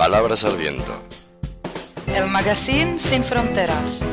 Palabras al viento. El magazine sin fronteras.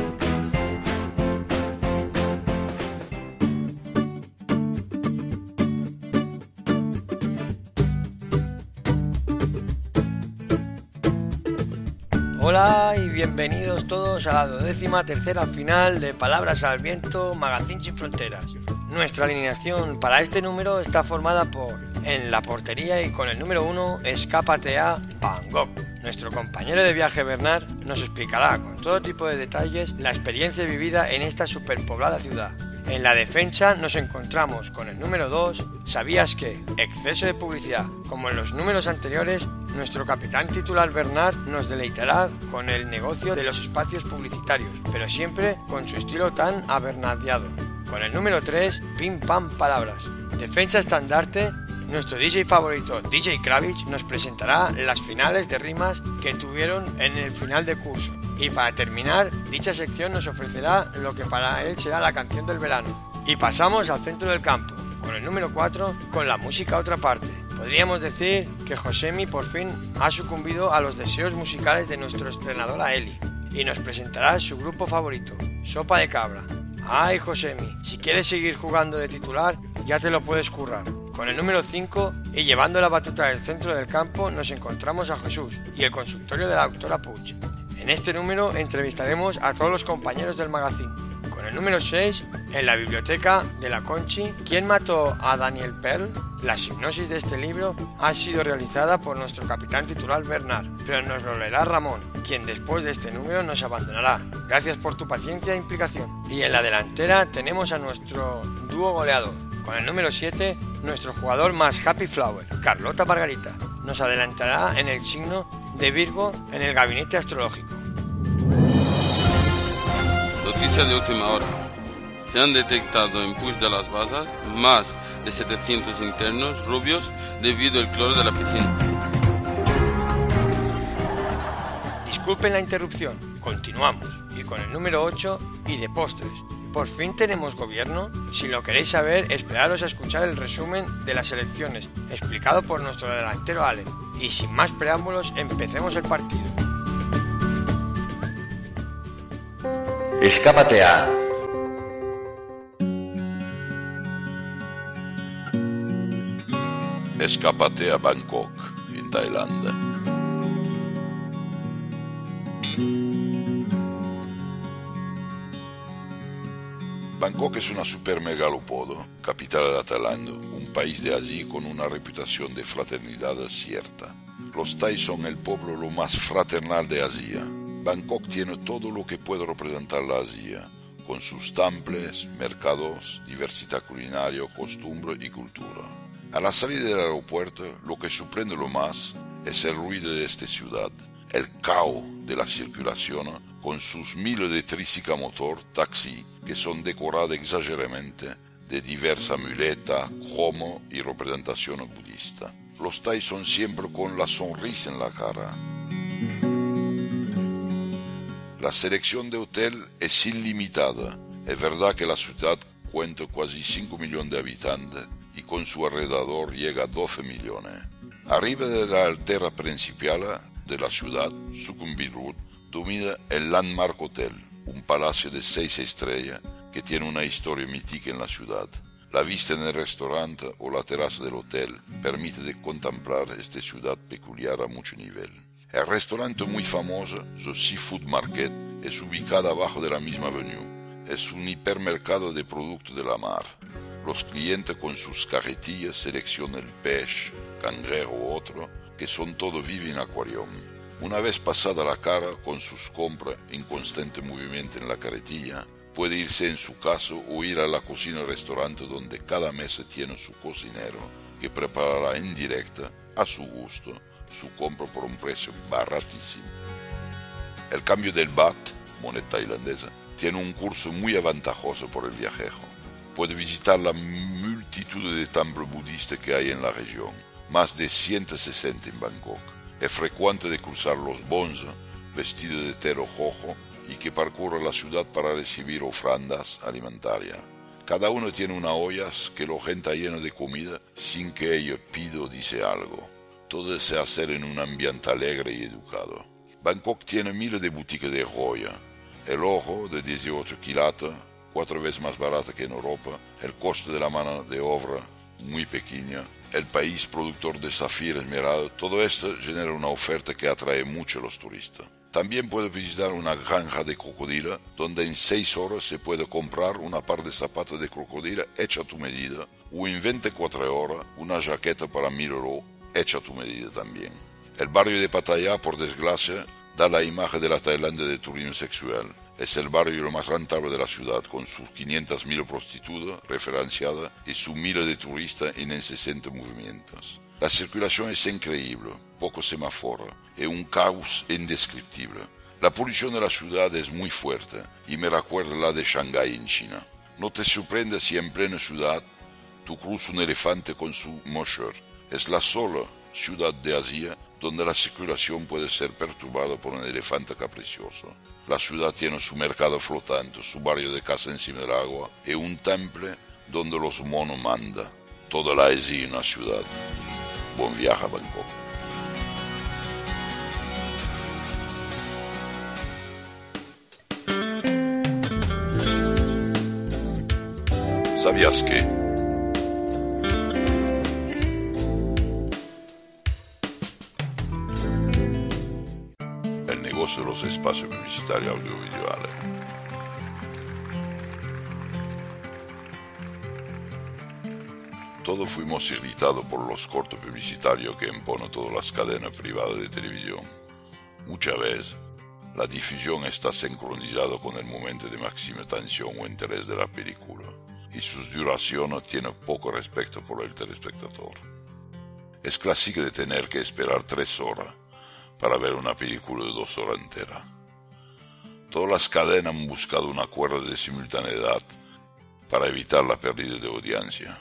Hola y bienvenidos todos a la 13ª final de Palabras al Viento, Magazine sin Fronteras. Nuestra alineación para este número está formada por, en la portería y con el número 1, Escápate a Bangkok. Nuestro compañero de viaje Bernard nos explicará con todo tipo de detalles la experiencia vivida en esta superpoblada ciudad. En la defensa nos encontramos con el número 2, ¿sabías que? Exceso de publicidad. Como en los números anteriores, nuestro capitán titular Bernard nos deleitará con el negocio de los espacios publicitarios, pero siempre con su estilo tan avernadiado. Con el número 3, Pim Pam Palabras. Defensa estandarte, nuestro DJ favorito, DJ Kravitz, nos presentará las finales de rimas que tuvieron en el final de curso. Y para terminar, dicha sección nos ofrecerá lo que para él será la canción del verano. Y pasamos al centro del campo, con el número 4, con la música a otra parte. Podríamos decir que Josemi por fin ha sucumbido a los deseos musicales de nuestro entrenador Eli y nos presentará su grupo favorito, Sopa de Cabra. ¡Ay, Josemi! Si quieres seguir jugando de titular, ya te lo puedes currar. Con el número 5 y llevando la batuta del centro del campo nos encontramos a Jesús y el consultorio de la doctora Puig. En este número entrevistaremos a todos los compañeros del magazine. Con el número 6, en la biblioteca de la Conchi, ¿quién mató a Daniel Pearl? La hipnosis de este libro ha sido realizada por nuestro capitán titular Bernard, pero nos lo leerá Ramón, quien después de este número nos abandonará. Gracias por tu paciencia e implicación. Y en la delantera tenemos a nuestro dúo goleador. Con el número 7, nuestro jugador más happy flower, Carlota Margarita, nos adelantará en el signo de Virgo en el gabinete astrológico. Noticia de última hora. Se han detectado en Puig de las Basas más de 700 internos rubios debido al cloro de la piscina. Disculpen la interrupción, continuamos. Y con el número 8 y de postres. ¿Por fin tenemos gobierno? Si lo queréis saber, esperaros a escuchar el resumen de las elecciones, explicado por nuestro delantero Allen. Y sin más preámbulos, empecemos el partido. Escápate a... Escápate a Bangkok, en Tailandia. Bangkok es una supermegalópodo, capital de Tailandia, un país de allí con una reputación de fraternidad cierta. Los thais son el pueblo lo más fraternal de Asia. Bangkok tiene todo lo que puede representar la Asia, con sus templos, mercados, diversidad culinaria, costumbre y cultura. A la salida del aeropuerto, lo que sorprende lo más es el ruido de esta ciudad, el caos de la circulación con sus miles de triciclos motor, taxi, que son decoradas exageradamente de diversas muletas, cromo y representaciones budistas. Los thais son siempre con la sonrisa en la cara. La selección de hotel es ilimitada. Es verdad que la ciudad cuenta casi 5 millones de habitantes y con su alrededor llega a 12 millones. Arriba de la altera principal de la ciudad, Sukhumvit Road, domina el Landmark Hotel, un palacio de 6 estrellas que tiene una historia mítica en la ciudad. La vista en el restaurante o la terraza del hotel permite de contemplar esta ciudad peculiar a mucho nivel. El restaurante muy famoso, The Seafood Market, es ubicado abajo de la misma avenue. Es un hipermercado de productos de la mar. Los clientes con sus carretillas seleccionan el pez, cangrejo u otro, que son todos viven en acuarium. Una vez pasada la cara con sus compras en constante movimiento en la carretilla, puede irse en su casa o ir a la cocina del restaurante donde cada mesa tiene su cocinero que preparará en directo, a su gusto, su compra por un precio baratísimo. El cambio del baht, moneda tailandesa, tiene un curso muy avantajoso por el viajero. Puede visitar la multitud de templos budistas que hay en la región, más de 160 en Bangkok. Es frecuente de cruzar los bonzos, vestidos de telo rojo, y que parcurre la ciudad para recibir ofrendas alimentarias. Cada uno tiene una olla que lo gente llena de comida sin que ellos pida o dice algo. Todo se hace en un ambiente alegre y educado. Bangkok tiene miles de boutiques de joya. El oro de 18 quilates, 4 veces más barata que en Europa. El costo de la mano de obra muy pequeña. El país productor de zafiro esmeralda. Todo esto genera una oferta que atrae mucho a los turistas. También puede visitar una granja de crocodilo, donde en 6 horas se puede comprar una par de zapatos de crocodilo hecha a tu medida, o en 24 horas una jaqueta para 1000 euros hecha a tu medida también. El barrio de Pattaya, por desgracia, da la imagen de la Tailandia de turismo sexual. Es el barrio más rentable de la ciudad, con sus 500.000 prostitutas referenciadas y sus miles de turistas en incessantes movimientos. La circulación es increíble, poco semáforo y un caos indescriptible. La polución de la ciudad es muy fuerte y me recuerda la de Shanghái en China. No te sorprende si en plena ciudad tú cruzas un elefante con su mocher. Es la sola ciudad de Asia donde la circulación puede ser perturbada por un elefante caprichoso. La ciudad tiene su mercado flotante, su barrio de casa encima del agua y un templo donde los monos mandan. Toda la Asia en la ciudad. Buen viaje a Bangkok. ¿Sabías que? El negocio de los espacios publicitarios audiovisuales. Todos fuimos irritados por los cortos publicitarios que imponen todas las cadenas privadas de televisión. Muchas veces, la difusión está sincronizada con el momento de máxima atención o interés de la película, y sus duraciones tienen poco respeto por el telespectador. Es clásico de tener que esperar 3 horas para ver una película de 2 horas enteras. Todas las cadenas han buscado un acuerdo de simultaneidad para evitar la pérdida de audiencia.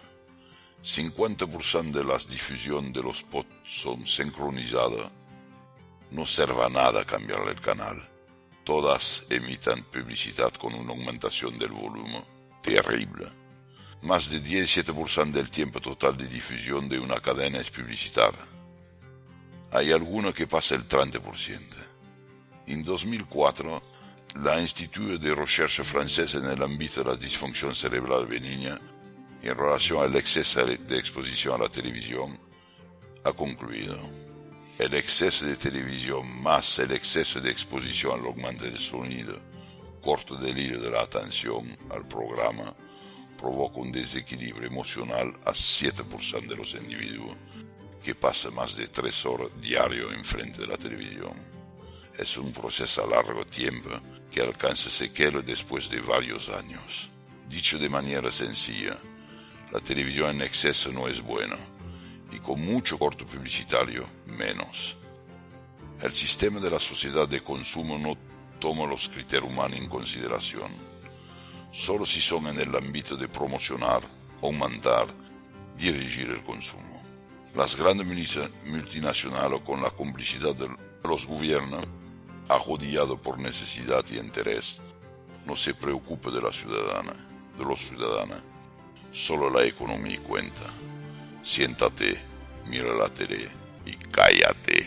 50% de las difusiones de los spots son sincronizadas. No sirve a nada cambiar el canal. Todas emiten publicidad con una aumentación del volumen terrible. Más de 17% del tiempo total de difusión de una cadena es publicitaria. Hay alguna que pasa el 30%. En 2004, la Institut de Recherche francés en el ámbito de la disfunción cerebral benigna en relación al exceso de exposición a la televisión ha concluido: el exceso de televisión más el exceso de exposición al aumento del sonido, corto del hilo de la atención al programa, provoca un desequilibrio emocional a 7% de los individuos que pasan más de 3 horas diario enfrente de la televisión. Es un proceso a largo tiempo que alcanza sequela después de varios años. Dicho de manera sencilla, la televisión en exceso no es buena, y con mucho corto publicitario, menos. El sistema de la sociedad de consumo no toma los criterios humanos en consideración, solo si son en el ámbito de promocionar, aumentar, dirigir el consumo. Las grandes multinacionales, con la complicidad de los gobiernos, arrodillados por necesidad y interés, no se preocupan de los ciudadanos. Solo la economía cuenta. Siéntate, mira la tele y cállate.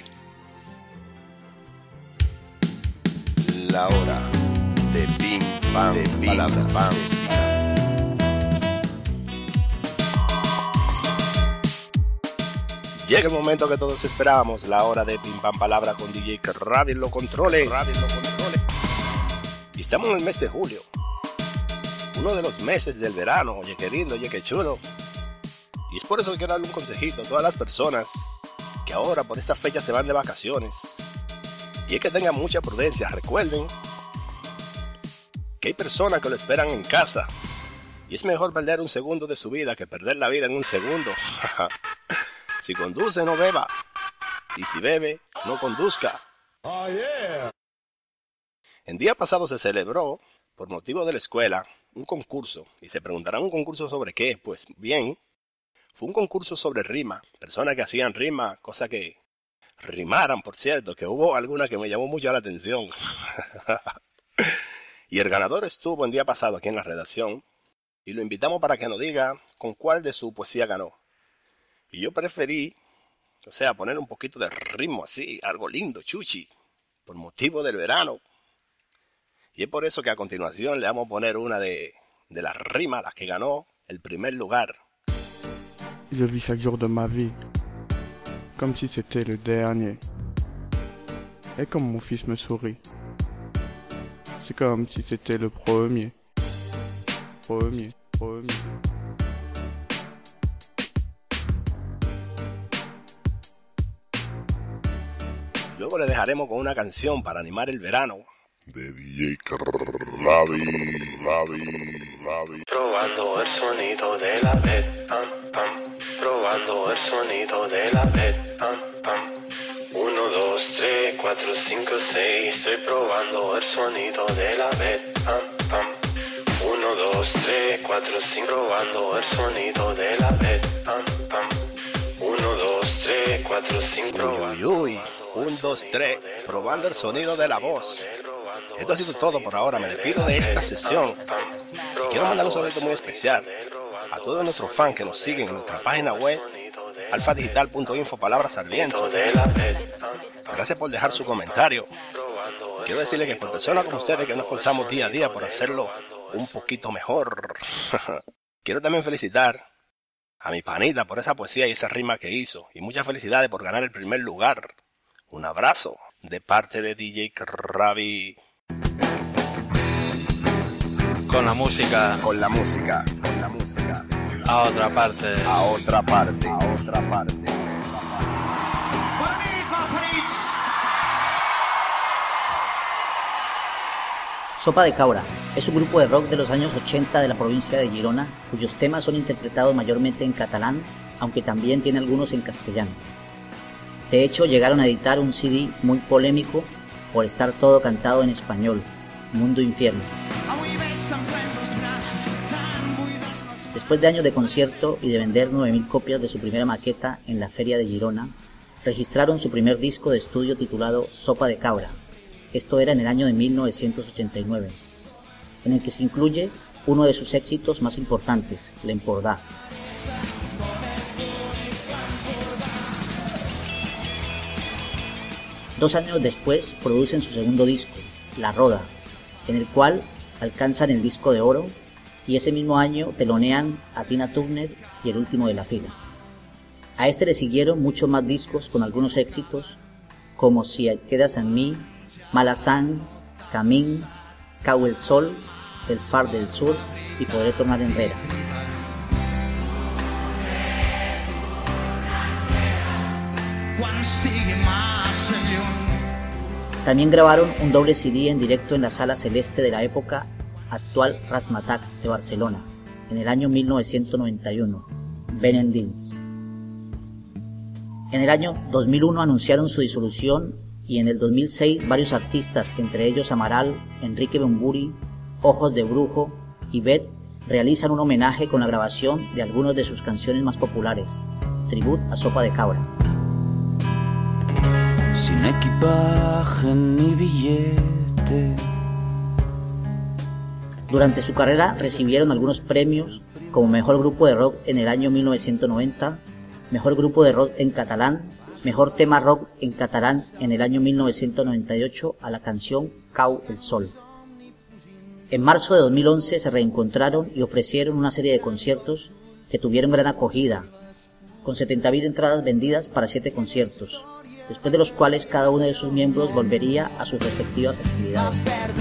La hora de Pim Pam, palabra Pam. Llega el momento que todos esperábamos, la hora de Pim Pam Palabra con DJ Ravi en los controles. Y estamos en el mes de julio, uno de los meses del verano. Oye, qué lindo, oye, qué chulo. Y es por eso que quiero darle un consejito a todas las personas que ahora por esta fecha se van de vacaciones. Y es que tengan mucha prudencia. Recuerden que hay personas que lo esperan en casa. Y es mejor perder un segundo de su vida que perder la vida en un segundo. Si conduce, no beba. Y si bebe, no conduzca. Oh, yeah. El día pasado se celebró, por motivo de la escuela, un concurso. Y se preguntarán, ¿un concurso sobre qué? Pues bien, fue un concurso sobre rima. Personas que hacían rima, cosas que rimaran, por cierto, que hubo alguna que me llamó mucho la atención. Y el ganador estuvo el día pasado aquí en la redacción. Y lo invitamos para que nos diga con cuál de su poesía ganó. Y yo preferí O sea, poner un poquito de ritmo así, algo lindo, chuchi, por motivo del verano. Y es por eso que a continuación le vamos a poner una de las rimas, las que ganó el primer lugar. Je vis chaque jour de ma vie, comme si c'était le dernier. Et comme mon fils me sourit, c'est comme si c'était le premier. Premier. Luego le dejaremos con una canción para animar el verano. De DJ Ravi. Probando el sonido de la bed, pam, pam. Probando el sonido de la bed, pam, pam. 1, 2, 3, 4, 5, 6. Estoy probando el sonido de la bed, pam, pam. 1, 2, 3, 4, 5. Probando el sonido de la bed, pam, pam. 1, 2, 3, 4, 5. Uy, 1, 2, 3. Probando el sonido de la voz. Esto ha sido todo por ahora. Me despido de esta sesión. Quiero mandar un saludo muy especial a todos nuestros fans que nos siguen en nuestra página web alfadigital.info palabras al viento. Gracias por dejar su comentario. Quiero decirle que por personas como ustedes que nos esforzamos día a día por hacerlo un poquito mejor. Quiero también felicitar a mi panita por esa poesía y esa rima que hizo. Y muchas felicidades por ganar el primer lugar. Un abrazo de parte de DJ Ravi. Con la música. A otra parte. Sopa de Cabra es un grupo de rock de los años 80 de la provincia de Girona, cuyos temas son interpretados mayormente en catalán, aunque también tiene algunos en castellano. De hecho, llegaron a editar un CD muy polémico por estar todo cantado en español, Mundo Infierno. Después de años de concierto y de vender 9.000 copias de su primera maqueta en la Feria de Girona, registraron su primer disco de estudio titulado Sopa de Cabra. Esto era en el año de 1989, en el que se incluye uno de sus éxitos más importantes, L'Empordà. Dos años después producen su segundo disco, La Roda, en el cual alcanzan el disco de oro, y ese mismo año telonean a Tina Turner y El Último de la Fila. A este le siguieron muchos más discos con algunos éxitos, como Si quedas en mí, Mala Sang, Camins, Cau el Sol, El Far del Sur y Podré tornar enrere. También grabaron un doble CD en directo en la Sala Celeste de la época, actual Razzmatazz de Barcelona, en el año 1991, Benendins. En el año 2001 anunciaron su disolución y en el 2006 varios artistas, entre ellos Amaral, Enrique Bumburi, Ojos de Brujo y Bet, realizan un homenaje con la grabación de algunas de sus canciones más populares, tributo a Sopa de Cabra. Sin equipaje ni billete. Durante su carrera recibieron algunos premios como Mejor Grupo de Rock en el año 1990, Mejor Grupo de Rock en Catalán, Mejor Tema Rock en Catalán en el año 1998 a la canción Cau el Sol. En marzo de 2011 se reencontraron y ofrecieron una serie de conciertos que tuvieron gran acogida, con 70.000 entradas vendidas para 7 conciertos, después de los cuales cada uno de sus miembros volvería a sus respectivas actividades.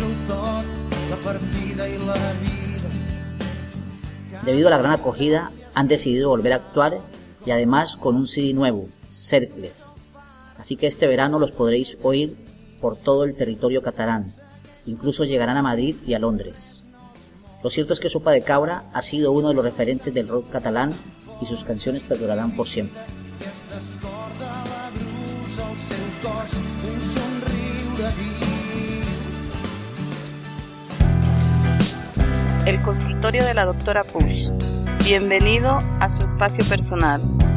Debido a la gran acogida, han decidido volver a actuar y además con un CD nuevo, Cercles. Así que este verano los podréis oír por todo el territorio catalán, incluso llegarán a Madrid y a Londres. Lo cierto es que Sopa de Cabra ha sido uno de los referentes del rock catalán y sus canciones perdurarán por siempre. El consultorio de la doctora Push. Bienvenido a su espacio personal.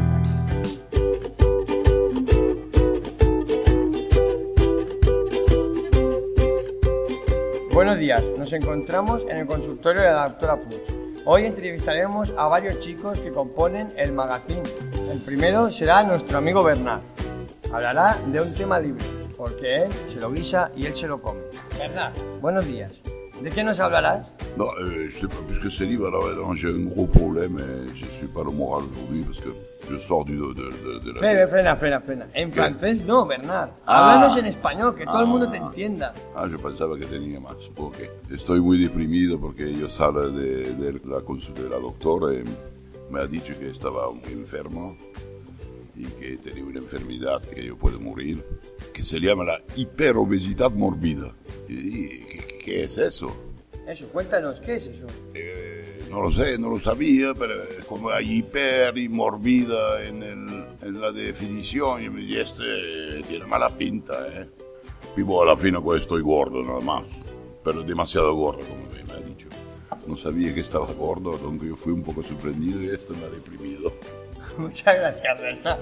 Buenos días, nos encontramos en el consultorio de la doctora Push. Hoy entrevistaremos a varios chicos que componen el magazine El primero será nuestro amigo Bernard. Hablará de un tema libre, porque él se lo guisa y él se lo come. Bernard, buenos días. ¿De qué nos hablarás? Non, je sais pas, puisque c'est libre, alors j'ai un gros problème et je suis pas le moral aujourd'hui parce que je sors de la... Frena. En francés no, Bernard. Háblanos en español, que todo el mundo te entienda. Yo pensaba que tenía más. Ok. Estoy muy deprimido porque yo salí de la consulta de la doctora y me ha dicho que estaba muy enfermo y que tenía una enfermedad que yo puedo morir, que se llama la hiperobesidad mórbida. ¿Qué es eso? Eso, cuéntanos, ¿qué es eso? No lo sé, no lo sabía, pero como hay hiper y mórbida en la definición, y me dije, tiene mala pinta, ¿eh? Vivo a la fina pues estoy gordo nada más, pero demasiado gordo, como me ha dicho. No sabía que estaba gordo, aunque yo fui un poco sorprendido y esto me ha deprimido. Muchas gracias, Bernard.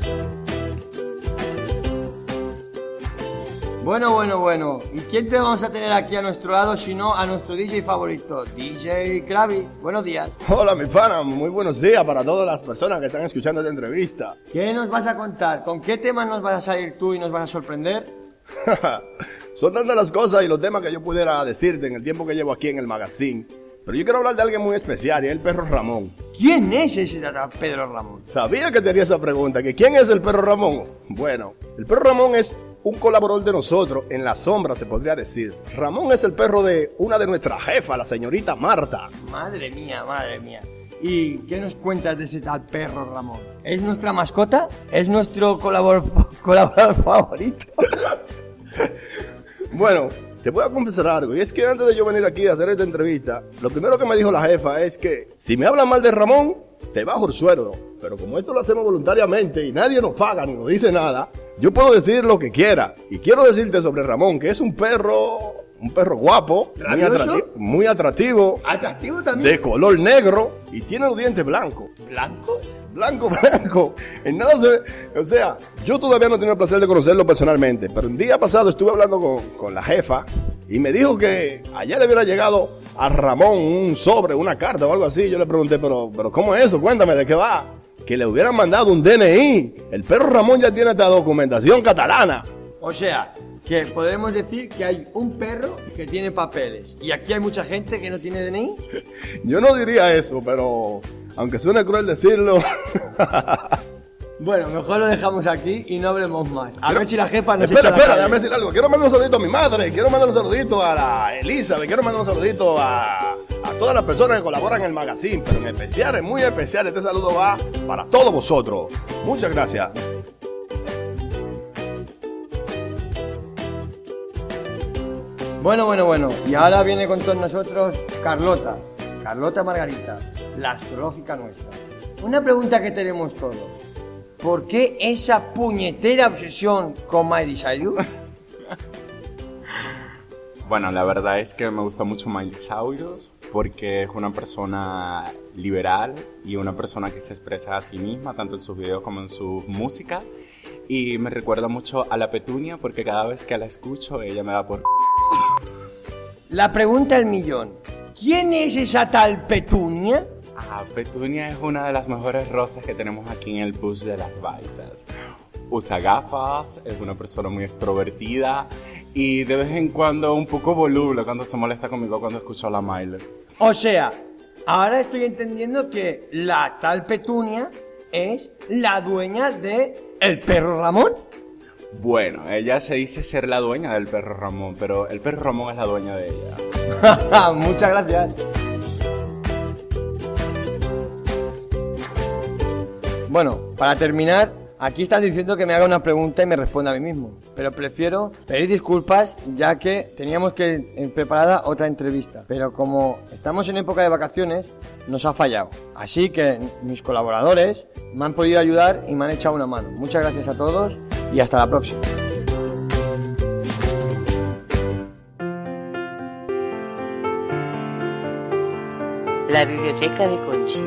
Bueno. ¿Y quién te vamos a tener aquí a nuestro lado sino a nuestro DJ favorito, DJ Krabi? Buenos días. Hola, mi pana. Muy buenos días para todas las personas que están escuchando esta entrevista. ¿Qué nos vas a contar? ¿Con qué temas nos vas a salir tú y nos vas a sorprender? Son tantas las cosas y los temas que yo pudiera decirte en el tiempo que llevo aquí en el magazine. Pero yo quiero hablar de alguien muy especial, y es el perro Ramón. ¿Quién es ese Pedro Ramón? Sabía que te haría esa pregunta, que ¿quién es el perro Ramón? Bueno, el perro Ramón es un colaborador de nosotros, en la sombra se podría decir. Ramón es el perro de una de nuestras jefas, la señorita Marta. Madre mía. ¿Y qué nos cuentas de ese tal perro Ramón? ¿Es nuestra mascota? ¿Es nuestro colaborador favorito? Bueno, te voy a confesar algo, y es que antes de yo venir aquí a hacer esta entrevista, lo primero que me dijo la jefa es que si me hablan mal de Ramón, te bajo el sueldo. Pero como esto lo hacemos voluntariamente y nadie nos paga ni nos dice nada, yo puedo decir lo que quiera. Y quiero decirte sobre Ramón, que es un perro guapo, muy atractivo. ¿Atractivo también? De color negro y tiene los dientes blancos. ¿Blancos? Blanco. En nada se ve. O sea, yo todavía no he tenido el placer de conocerlo personalmente, pero un día pasado estuve hablando con la jefa y me dijo que allá le hubiera llegado a Ramón un sobre, una carta o algo así. Yo le pregunté, pero ¿cómo es eso? Cuéntame, ¿de qué va? Que le hubieran mandado un DNI. El perro Ramón ya tiene esta documentación catalana. O sea, que podemos decir que hay un perro que tiene papeles y aquí hay mucha gente que no tiene DNI. Yo no diría eso, pero aunque suene cruel decirlo. Bueno, mejor lo dejamos aquí y no hablemos más. A ver si la jefa nos Espera, déjame decir algo. Quiero mandar un saludito a mi madre, quiero mandar un saludito a la Elizabeth, quiero mandar un saludito a todas las personas que colaboran en el magazine, pero en especial, es muy especial, este saludo va para todos vosotros. Muchas gracias. Bueno. Y ahora viene con todos nosotros Carlota Margarita, la astrológica nuestra. Una pregunta que tenemos todos. ¿Por qué esa puñetera obsesión con Miley Cyrus? Bueno, la verdad es que me gusta mucho Miley Cyrus porque es una persona liberal y una persona que se expresa a sí misma, tanto en sus videos como en su música. Y me recuerda mucho a la Petunia porque cada vez que la escucho ella me da por... La pregunta del millón. ¿Quién es esa tal Petunia? Petunia es una de las mejores rosas que tenemos aquí en el Push de las Baisas. Usa gafas, es una persona muy extrovertida y de vez en cuando un poco voluble cuando se molesta conmigo cuando escucho a la Miley. O sea, ahora estoy entendiendo que la tal Petunia es la dueña de el perro Ramón. Bueno, ella se dice ser la dueña del perro Ramón, pero el perro Ramón es la dueña de ella. Muchas gracias. Bueno, para terminar, aquí están diciendo que me haga una pregunta y me responda a mí mismo. Pero prefiero pedir disculpas ya que teníamos que preparada otra entrevista. Pero como estamos en época de vacaciones, nos ha fallado. Así que mis colaboradores me han podido ayudar y me han echado una mano. Muchas gracias a todos y hasta la próxima. La biblioteca de Conchi.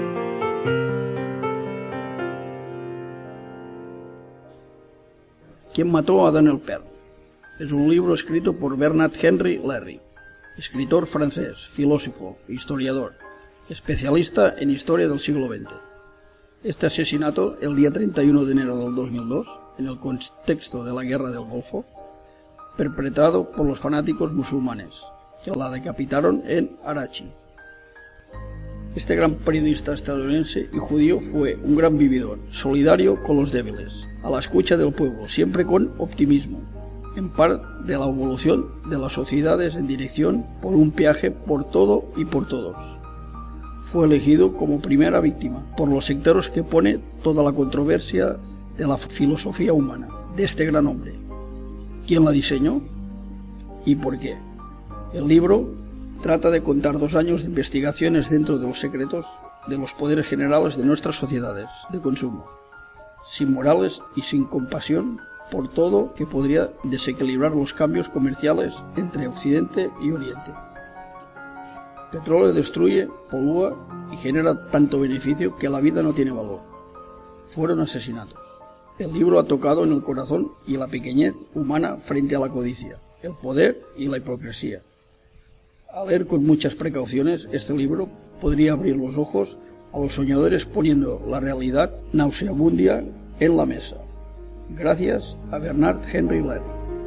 ¿Quién mató a Daniel Pearl? Es un libro escrito por Bernard Henry Léry, escritor francés, filósofo e historiador, especialista en historia del siglo XX. Este asesinato, el día 31 de enero del 2002, en el contexto de la Guerra del Golfo, perpetrado por los fanáticos musulmanes, que la decapitaron en Arachi. Este gran periodista estadounidense y judío fue un gran vividor, solidario con los débiles, a la escucha del pueblo, siempre con optimismo, en par de la evolución de las sociedades en dirección por un viaje por todo y por todos. Fue elegido como primera víctima por los sectarios que pone toda la controversia de la filosofía humana de este gran hombre. ¿Quién la diseñó? ¿Y por qué? El libro trata de contar 2 años de investigaciones dentro de los secretos de los poderes generales de nuestras sociedades de consumo, sin morales y sin compasión por todo que podría desequilibrar los cambios comerciales entre Occidente y Oriente. El petróleo destruye, polúa y genera tanto beneficio que la vida no tiene valor. Fueron asesinatos. El libro ha tocado en el corazón y la pequeñez humana frente a la codicia, el poder y la hipocresía. Al leer con muchas precauciones, este libro podría abrir los ojos a los soñadores poniendo la realidad nauseabundia en la mesa. Gracias a Bernard Henry Levy.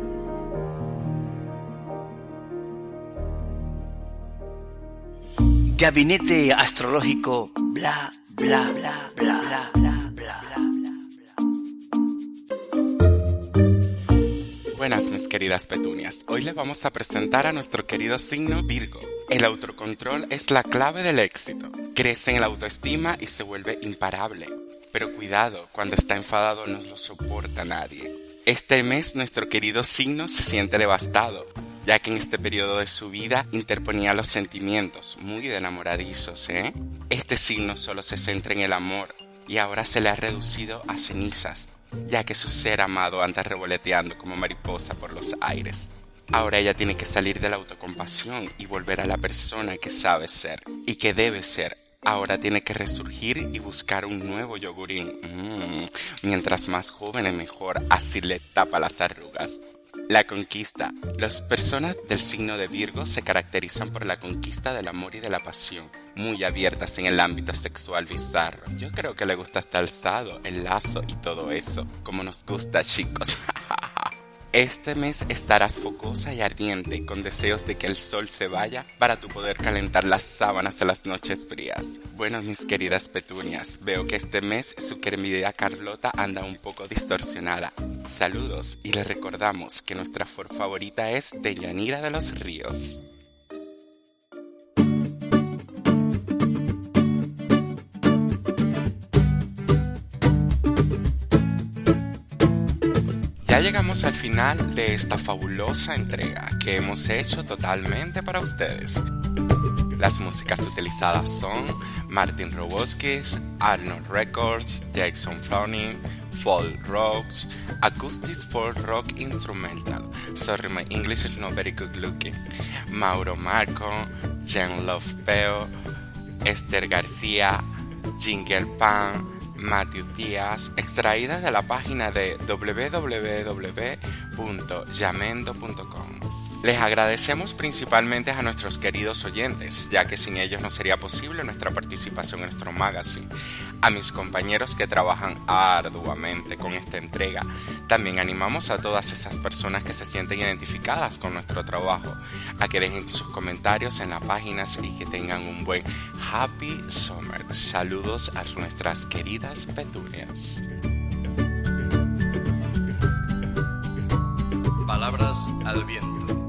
Gabinete astrológico, bla, bla, bla, bla, bla, bla, bla, bla. Buenas, mis queridas petunias. Hoy les vamos a presentar a nuestro querido signo Virgo. El autocontrol es la clave del éxito. Crece en la autoestima y se vuelve imparable. Pero cuidado, cuando está enfadado no lo soporta nadie. Este mes nuestro querido signo se siente devastado, ya que en este periodo de su vida interponía los sentimientos, muy de enamoradizos, ¿eh? Este signo solo se centra en el amor y ahora se le ha reducido a cenizas, ya que su ser amado anda revoloteando como mariposa por los aires. Ahora ella tiene que salir de la autocompasión y volver a la persona que sabe ser y que debe ser. Ahora tiene que resurgir y buscar un nuevo yogurín. Mientras más joven es mejor, así le tapa las arrugas. La conquista. Las personas del signo de Virgo se caracterizan por la conquista del amor y de la pasión, muy abiertas en el ámbito sexual bizarro. Yo creo que le gusta hasta el sado, el lazo y todo eso, como nos gusta, chicos. Este mes estarás focosa y ardiente, con deseos de que el sol se vaya para tu poder calentar las sábanas en las noches frías. Bueno, mis queridas petunias, veo que este mes su querida Carlota anda un poco distorsionada. Saludos y les recordamos que nuestra flor favorita es Deyanira de los Ríos. Ya llegamos al final de esta fabulosa entrega que hemos hecho totalmente para ustedes. Las músicas utilizadas son Martin Roboskis, Arnold Records, Jackson Flowning, Folk Rocks, Acoustic Folk Rock Instrumental. Sorry, my English is not very good looking. Mauro Marco, Jean Love Peo, Esther García, Jingle Pan, Matthew Díaz, extraídas de la página de www.yamendo.com. Les agradecemos principalmente a nuestros queridos oyentes, ya que sin ellos no sería posible nuestra participación en nuestro magazine. A mis compañeros que trabajan arduamente con esta entrega. También animamos a todas esas personas que se sienten identificadas con nuestro trabajo a que dejen sus comentarios en las páginas y que tengan un buen Happy Summer. Saludos a nuestras queridas petunias. Palabras al viento.